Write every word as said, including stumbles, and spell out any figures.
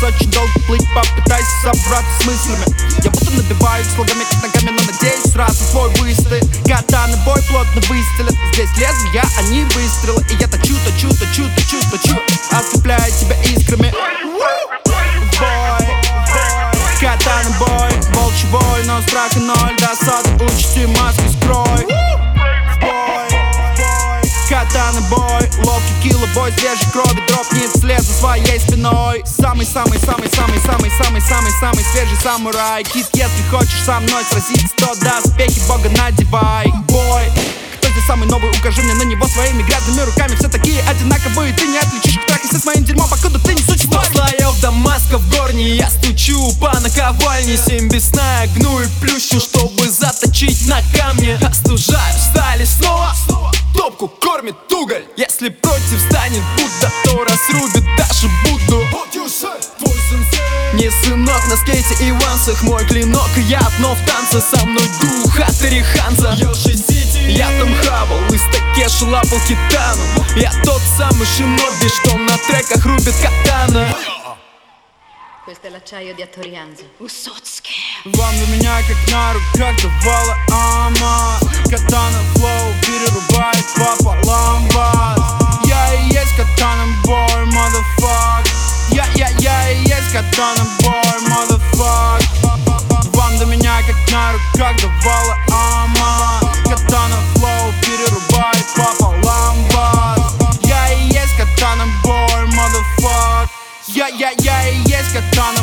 очень долго плыть, попытайся собраться с мыслями. Я будто набиваюсь слогами, как ногами, но надеюсь сразу твой выстоит. Катаны бой плотно выстелят, здесь лезвия, а не выстрелы. И я точу, точу, точу, точу, точу, ослепляя тебя искрами. Бой, катаны бой, волчий бой, но страха ноль, досады учти, маски скрой. Катаны бой, ловкий киллобой, свежей крови дропнет след за своей спиной. Самый-самый-самый-самый-самый-самый-самый свежий самурай. Кит, если хочешь со мной сразиться, то доспехи бога надевай. Бой, кто здесь самый новый, укажи мне на него своими грязными руками. Все такие одинаковые, ты не отличишь их трахайся с моим дерьмом, покуда ты не существуешь. Сто слоев Дамаска в горне, я стучу по наковальне. Семь без сна я гну и плющу, чтобы заточить на камне. Остужаю стали снова, топку кормит уголь. Если против станет Будда, то разрубит даже Будду. Не сынок на скейте и вансах, мой клинок, и я одно в танце. Со мной дух Хаттери Ханза. Я там хавал, из Такеши лапал китану. Я тот самый шиноби, что на треках рубит катана. Questo è l'acciaio di Hattori-Hanzo. Usotsuki. Вам для меня как на руках давала Ама. Катана флоу перерубает пополам вас. Я и есть катана бой, motherfuck. Я, я, я и есть катана бой, motherfuck. Вам для меня как на руках давала Ама. Катана флоу перерубает пополам вас. Я и есть катана бой, motherfuck. Я, я, я и есть катана